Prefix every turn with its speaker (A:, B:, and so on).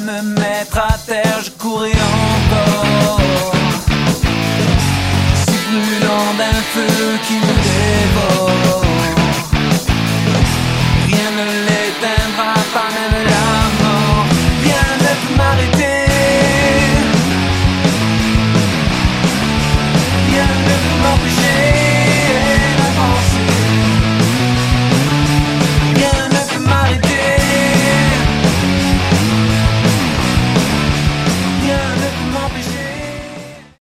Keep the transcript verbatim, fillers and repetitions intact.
A: me mettre à terre, je courais encore, si brûlant d'un feu qui me